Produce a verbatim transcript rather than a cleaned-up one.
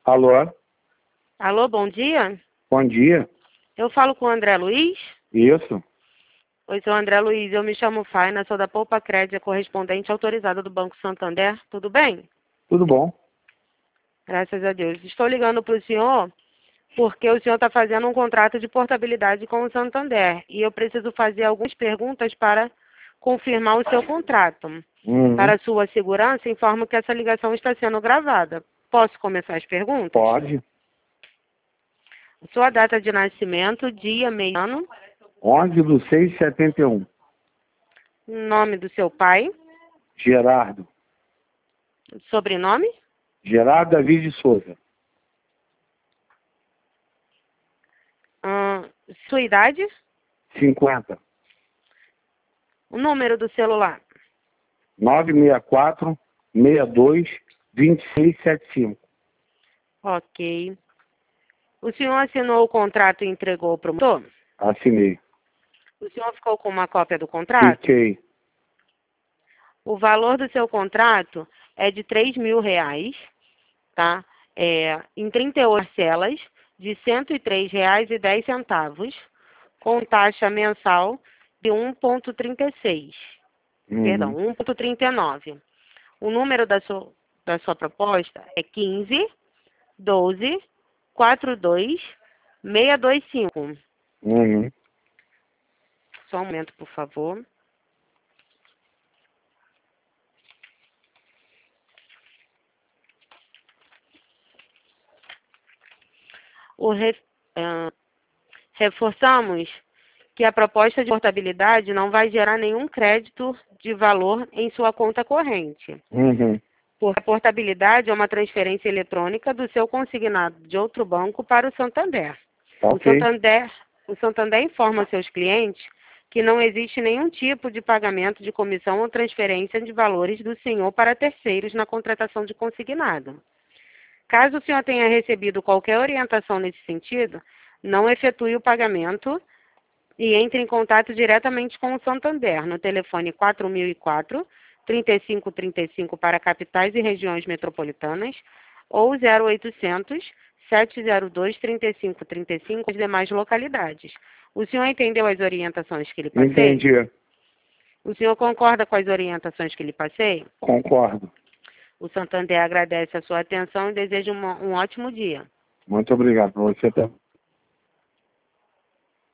Alô? Alô, bom dia. Bom dia. Eu falo com o André Luiz? Isso. Oi, sou André Luiz. Eu me chamo Faina, sou da Poupa Crédito, correspondente autorizada do Banco Santander. Tudo bem? Tudo bom? Graças a Deus. Estou ligando para o senhor porque o senhor está fazendo um contrato de portabilidade com o Santander e eu preciso fazer algumas perguntas para confirmar o seu contrato. Uhum. Para sua segurança, informo que essa ligação está sendo gravada. Posso começar as perguntas? Pode. Sua data de nascimento, dia, mês, ano, onze do seis de setenta e um. nome do seu pai, Gerardo. sobrenome, Gerardo David de Souza. hum, sua idade, cinquenta. o número do celular. nove seis quatro, seis dois, dois seis sete cinco. Ok. O senhor assinou o contrato e entregou ao promotor? Assinei. O senhor ficou com uma cópia do contrato? Fiquei. O valor do seu contrato é de três mil reais, tá? É, em trinta e oito parcelas de cento e três reais e dez centavos, com taxa mensal de um vírgula trinta e seis. Uhum. Perdão, um vírgula trinta e nove. O número da sua, da sua proposta é quinze, doze, quarenta e dois, seiscentos e vinte e cinco. Uhum. Só um momento, por favor. O re, ah, reforçamos que a proposta de portabilidade não vai gerar nenhum crédito de valor em sua conta corrente. Uhum. Porque a portabilidade é uma transferência eletrônica do seu consignado de outro banco para o Santander. O Ok. Santander, o Santander informa seus clientes que não existe nenhum tipo de pagamento de comissão ou transferência de valores do senhor para terceiros na contratação de consignado. Caso o senhor tenha recebido qualquer orientação nesse sentido, não efetue o pagamento e entre em contato diretamente com o Santander no telefone quatro mil e quatro, trinta e cinco trinta e cinco para capitais e regiões metropolitanas ou zero oitocentos, sete zero dois, trinta e cinco trinta e cinco as demais localidades. O senhor entendeu as orientações que lhe passei? Entendi. O senhor concorda com as orientações que lhe passei? Concordo. O Santander agradece a sua atenção e deseja uma, um ótimo dia. Muito obrigado por você também.